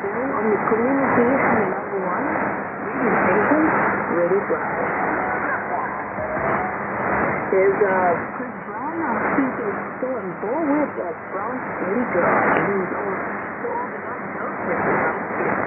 Today on the Communication Level 1, reading patient, ready drive. Here's Chris Brown speaking Storm Bull with Brown's ready drive. He's all the notes with the